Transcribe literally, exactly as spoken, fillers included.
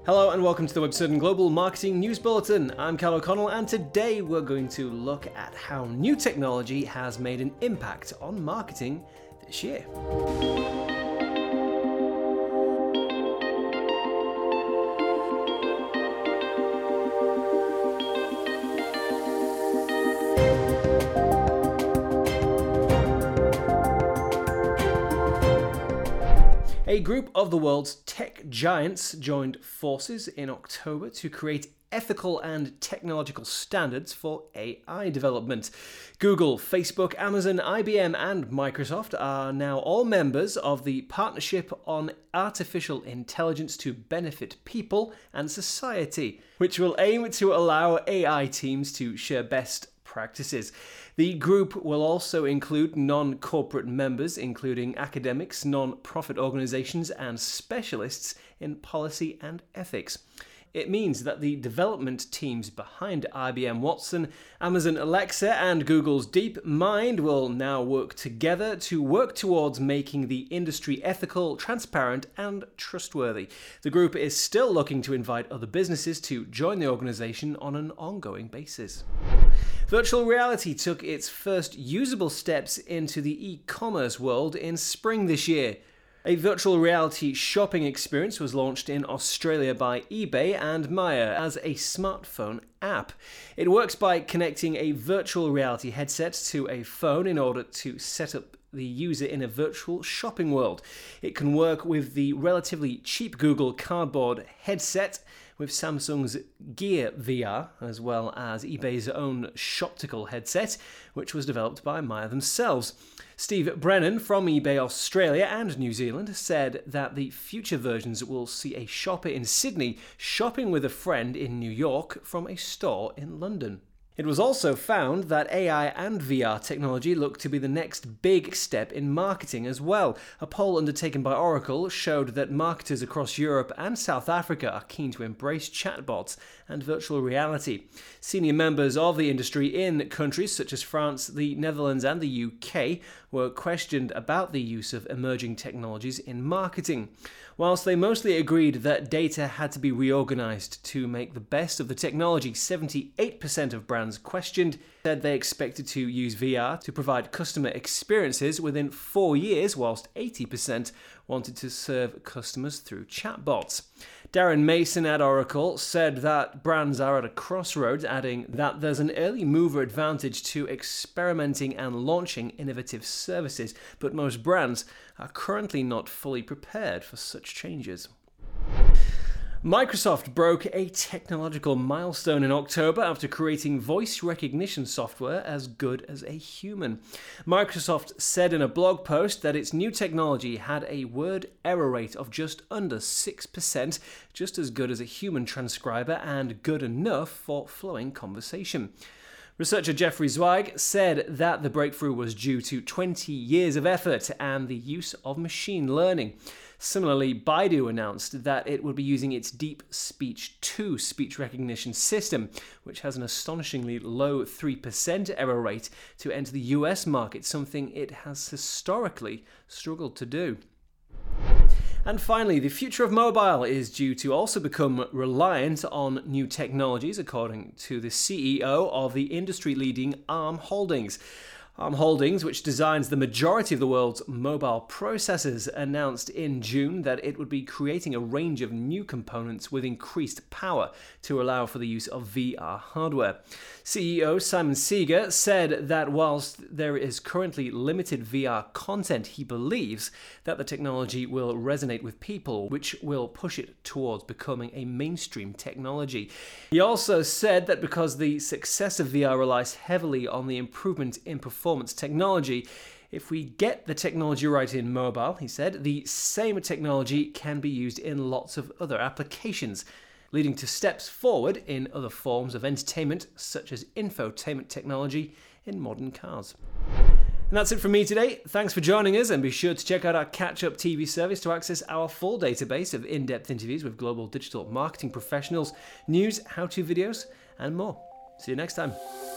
Hello and welcome to the Webcertain Global Marketing News Bulletin. I'm Cal O'Connell and today we're going to look at how new technology has made an impact on marketing this year. A group of the world's tech giants joined forces in October to create ethical and technological standards for A I development. Google, Facebook, Amazon, I B M, and Microsoft are now all members of the Partnership on Artificial Intelligence to Benefit People and Society, which will aim to allow A I teams to share best practices. The group will also include non-corporate members, including academics, non-profit organizations, and specialists in policy and ethics. It means that the development teams behind I B M Watson, Amazon Alexa, and Google's DeepMind will now work together to work towards making the industry ethical, transparent, and trustworthy. The group is still looking to invite other businesses to join the organization on an ongoing basis. Virtual reality took its first usable steps into the e-commerce world in spring this year. A virtual reality shopping experience was launched in Australia by eBay and Myer as a smartphone app. It works by connecting a virtual reality headset to a phone in order to set up the user in a virtual shopping world. It can work with the relatively cheap Google Cardboard headset, with Samsung's Gear V R, as well as eBay's own Shoptical headset, which was developed by Myer themselves. Steve Brennan from eBay Australia and New Zealand said that the future versions will see a shopper in Sydney shopping with a friend in New York from a store in London. It was also found that A I and V R technology look to be the next big step in marketing as well. A poll undertaken by Oracle showed that marketers across Europe and South Africa are keen to embrace chatbots and virtual reality. Senior members of the industry in countries such as France, the Netherlands, and the U K were questioned about the use of emerging technologies in marketing. Whilst they mostly agreed that data had to be reorganized to make the best of the technology, seventy-eight percent of brands questioned said they expected to use V R to provide customer experiences within four years, whilst eighty percent wanted to serve customers through chatbots. Darren Mason at Oracle said that brands are at a crossroads, adding that there's an early mover advantage to experimenting and launching innovative services, but most brands are currently not fully prepared for such changes. Microsoft broke a technological milestone in October after creating voice recognition software as good as a human. Microsoft said in a blog post that its new technology had a word error rate of just under six percent, just as good as a human transcriber and good enough for flowing conversation. Researcher Jeffrey Zweig said that the breakthrough was due to twenty years of effort and the use of machine learning. Similarly, Baidu announced that it would be using its Deep Speech two speech recognition system, which has an astonishingly low three percent error rate, to enter the U S market, something it has historically struggled to do. And finally, the future of mobile is due to also become reliant on new technologies, according to the C E O of the industry-leading Arm Holdings. Arm Holdings, which designs the majority of the world's mobile processors, announced in June that it would be creating a range of new components with increased power to allow for the use of V R hardware. C E O Simon Seeger said that whilst there is currently limited V R content, he believes that the technology will resonate with people, which will push it towards becoming a mainstream technology. He also said that because the success of V R relies heavily on the improvement in performance technology, if we get the technology right in mobile, he said, the same technology can be used in lots of other applications, leading to steps forward in other forms of entertainment, such as infotainment technology in modern cars. And that's it from me today. Thanks for joining us, and be sure to check out our Catch-Up T V service to access our full database of in-depth interviews with global digital marketing professionals, news, how-to videos, and more. See you next time.